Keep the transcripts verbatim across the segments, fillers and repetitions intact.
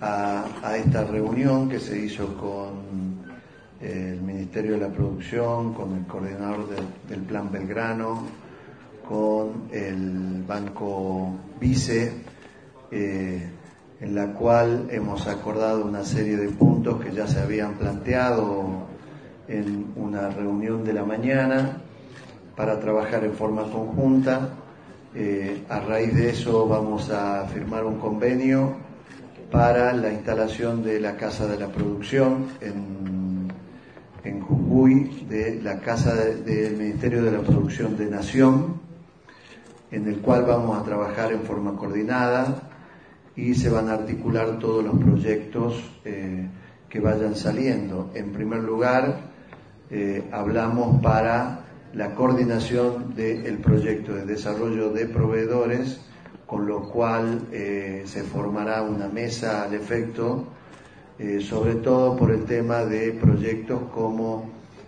a, a esta reunión que se hizo con el Ministerio de la Producción, con el coordinador de, del Plan Belgrano, con el Banco Vice, eh, en la cual hemos acordado una serie de puntos que ya se habían planteado en una reunión de la mañana para trabajar en forma conjunta. Eh, a raíz de eso vamos a firmar un convenio para la instalación de la Casa de la Producción en, en Jujuy, de la Casa del de, de Ministerio de la Producción de Nación, en el cual vamos a trabajar en forma coordinada y se van a articular todos los proyectos eh, que vayan saliendo. En primer lugar, eh, hablamos para la coordinación del proyecto de desarrollo de proveedores, con lo cual eh, se formará una mesa al efecto, eh, sobre todo por el tema de proyectos como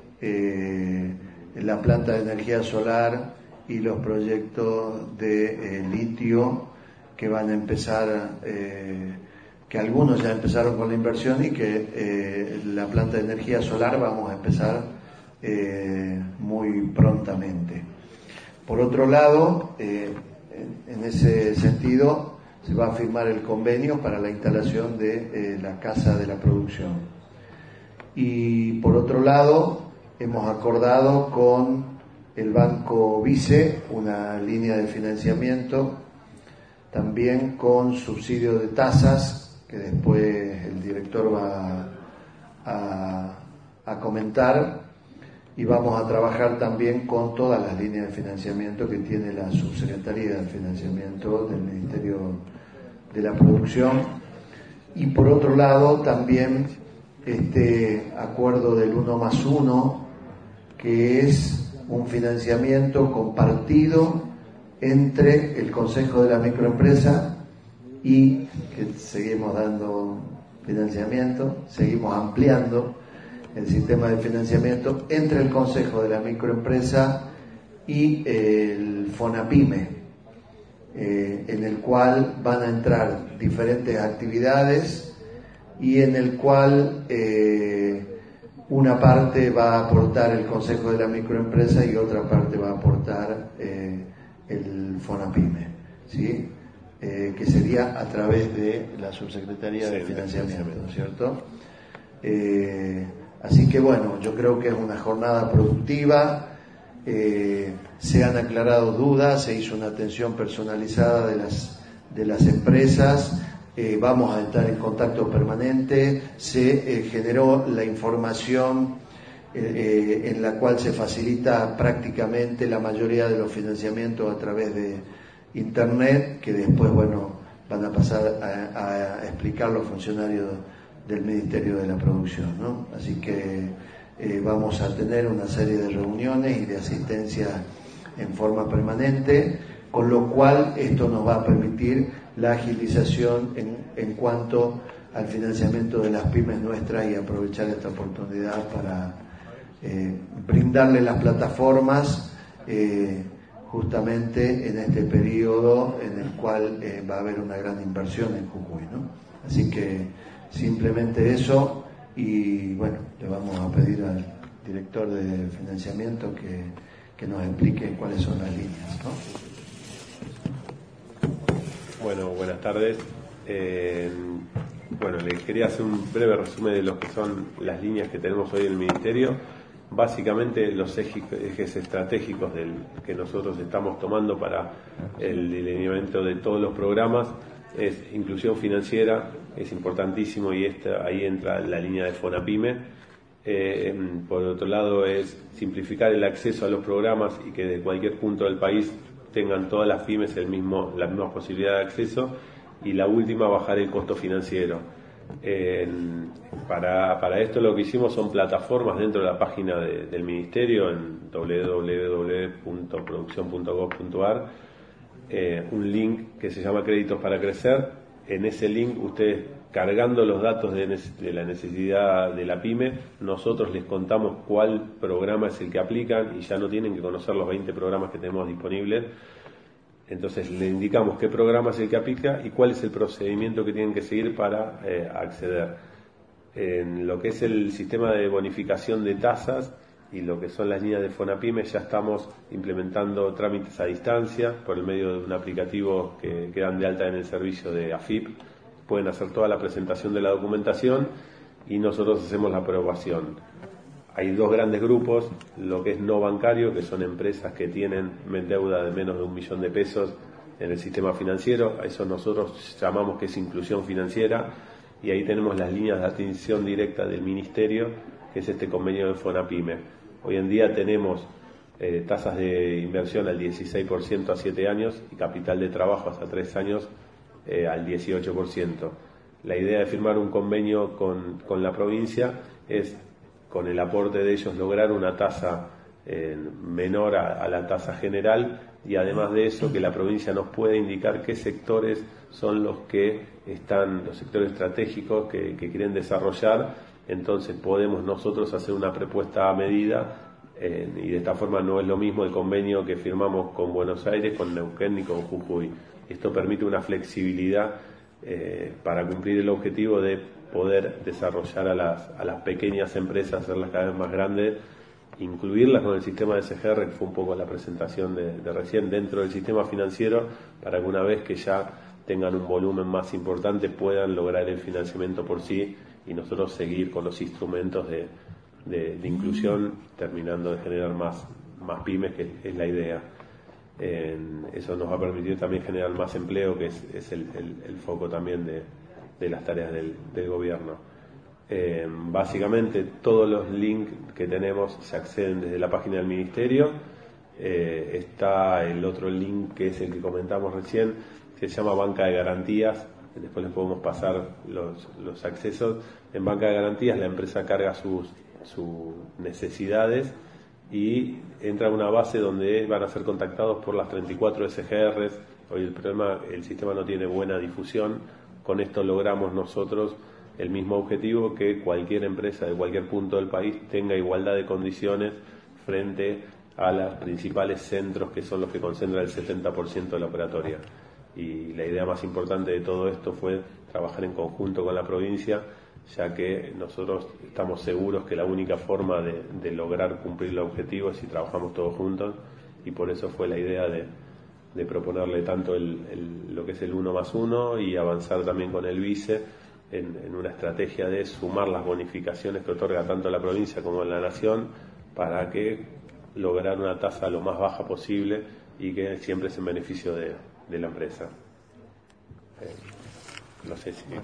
eh, la planta de energía solar y los proyectos de eh, litio que van a empezar, eh, que algunos ya empezaron con la inversión y que eh, la planta de energía solar vamos a empezar Eh, muy prontamente. Por otro lado, eh, en, en ese sentido, se va a firmar el convenio para la instalación de eh, la Casa de la Producción. Y por otro lado, hemos acordado con el Banco Vice una línea de financiamiento, también con subsidio de tasas, que después el director va a, a comentar. Y vamos a trabajar también con todas las líneas de financiamiento que tiene la Subsecretaría de Financiamiento del Ministerio de la Producción. Y por otro lado también este acuerdo del uno más uno, que es un financiamiento compartido entre el Consejo de la Microempresa y, que seguimos dando financiamiento, seguimos ampliando el sistema de financiamiento entre el Consejo de la Microempresa y el FONAPYME, eh, en el cual van a entrar diferentes actividades y en el cual eh, una parte va a aportar el Consejo de la Microempresa y otra parte va a aportar eh, el FONAPYME, ¿sí? Eh, que sería a través de la Subsecretaría sí, de Financiamiento, ¿no es cierto? Eh, Así que bueno, yo creo que es una jornada productiva, eh, se han aclarado dudas, se hizo una atención personalizada de las, de las empresas, eh, vamos a estar en contacto permanente, se eh, generó la información eh, eh, en la cual se facilita prácticamente la mayoría de los financiamientos a través de Internet, que después, bueno, van a pasar a, a explicar los funcionarios del Ministerio de la Producción, ¿no? Así que eh, vamos a tener una serie de reuniones y de asistencia en forma permanente, con lo cual esto nos va a permitir la agilización en, en cuanto al financiamiento de las pymes nuestras y aprovechar esta oportunidad para eh, brindarle las plataformas eh, justamente en este periodo en el cual eh, va a haber una gran inversión en Jujuy, ¿no? Así que simplemente eso, y bueno, le vamos a pedir al director de financiamiento que, que nos explique cuáles son las líneas, ¿no? Bueno, buenas tardes. Eh, bueno, les quería hacer un breve resumen de lo que son las líneas que tenemos hoy en el Ministerio. Básicamente los ejes, ejes estratégicos del, que nosotros estamos tomando para el delineamiento de todos los programas es inclusión financiera, es importantísimo, y esta, ahí entra la línea de FONAPYME. Eh, por otro lado es simplificar el acceso a los programas y que de cualquier punto del país tengan todas las pymes el mismo, la misma posibilidad de acceso. Y la última, bajar el costo financiero. Eh, para, para esto lo que hicimos son plataformas dentro de la página de, del Ministerio en doble u doble u doble u punto producción punto gov punto ar, eh, un link que se llama Créditos para Crecer. En ese link ustedes, cargando los datos de, de la necesidad de la pyme, nosotros les contamos cuál programa es el que aplican y ya no tienen que conocer los veinte programas que tenemos disponibles. Entonces le indicamos qué programa es el que aplica y cuál es el procedimiento que tienen que seguir para eh, acceder. En lo que es el sistema de bonificación de tasas y lo que son las líneas de Fonapyme, ya estamos implementando trámites a distancia por el medio de un aplicativo que, que dan de alta en el servicio de A F I P. Pueden hacer toda la presentación de la documentación y nosotros hacemos la aprobación. Hay dos grandes grupos, lo que es no bancario, que son empresas que tienen deuda de menos de un millón de pesos en el sistema financiero. A eso nosotros llamamos que es inclusión financiera, y ahí tenemos las líneas de atención directa del Ministerio, que es este convenio de Fonapyme. Hoy en día tenemos eh, tasas de inversión al dieciséis por ciento a siete años y capital de trabajo hasta tres años eh, al dieciocho por ciento. La idea de firmar un convenio con, con la provincia es, con el aporte de ellos, lograr una tasa eh, menor a, a la tasa general, y además de eso que la provincia nos puede indicar qué sectores son los que están, los sectores estratégicos que, que quieren desarrollar. Entonces podemos nosotros hacer una propuesta a medida eh, y de esta forma no es lo mismo el convenio que firmamos con Buenos Aires, con Neuquén ni con Jujuy. Esto permite una flexibilidad eh, para cumplir el objetivo de poder desarrollar a las, a las pequeñas empresas, hacerlas cada vez más grandes, incluirlas con el sistema de S G R, que fue un poco la presentación de, de recién, dentro del sistema financiero, para que una vez que ya tengan un volumen más importante puedan lograr el financiamiento por sí y nosotros seguir con los instrumentos de, de, de inclusión, terminando de generar más, más pymes, que es la idea. Eh, eso nos va a permitir también generar más empleo, que es, es el, el, el foco también de, de las tareas del, del gobierno. Eh, básicamente todos los links que tenemos se acceden desde la página del Ministerio. Eh, está el otro link, que es el que comentamos recién, que se llama Banca de Garantías. Después les podemos pasar los, los accesos. En Banca de Garantías la empresa carga sus, sus necesidades y entra a una base donde van a ser contactados por las treinta y cuatro S G Rs. Hoy el problema, el sistema no tiene buena difusión. Con esto logramos nosotros el mismo objetivo, que cualquier empresa de cualquier punto del país tenga igualdad de condiciones frente a los principales centros, que son los que concentran el setenta por ciento de la operatoria. Y la idea más importante de todo esto fue trabajar en conjunto con la provincia, ya que nosotros estamos seguros que la única forma de, de lograr cumplir el objetivo es si trabajamos todos juntos, y por eso fue la idea de, de proponerle tanto el, el, lo que es el uno más uno y avanzar también con el vice en, en una estrategia de sumar las bonificaciones que otorga tanto la provincia como la nación, para que lograr una tasa lo más baja posible y que siempre es en beneficio de, de la empresa. Eh, no sé si...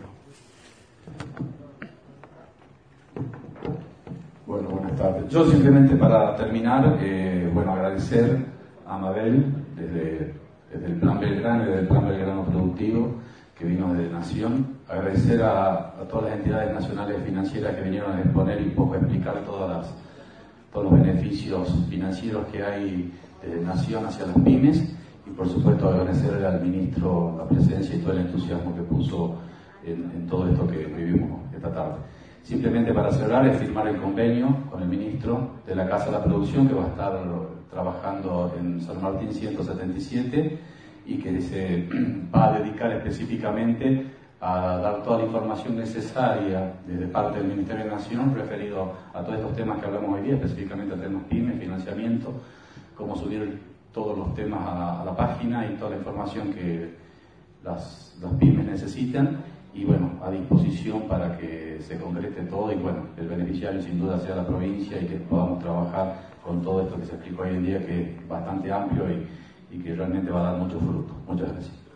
Bueno, buenas tardes. Yo simplemente, para terminar, eh, bueno, agradecer a Mabel desde, desde el Plan Belgrano y desde el Plan Belgrano Productivo, que vino de Nación. Agradecer a, a todas las entidades nacionales financieras que vinieron a exponer y un poco explicar todas las, todos los beneficios financieros que hay de Nación hacia las pymes. Y por supuesto agradecerle al ministro la presencia y todo el entusiasmo que puso en, en todo esto que vivimos esta tarde. Simplemente para cerrar, es firmar el convenio con el ministro de la Casa de la Producción, que va a estar trabajando en San Martín ciento setenta y siete y que se va a dedicar específicamente a dar toda la información necesaria desde parte del Ministerio de Nación referido a todos estos temas que hablamos hoy día, específicamente a temas pymes, financiamiento, cómo subir todos los temas a, a la página y toda la información que las, las pymes necesitan, y bueno, a disposición para que se concrete todo y bueno, el beneficiario sin duda sea la provincia y que podamos trabajar con todo esto que se explicó hoy en día, que es bastante amplio y, y que realmente va a dar mucho fruto. Muchas gracias.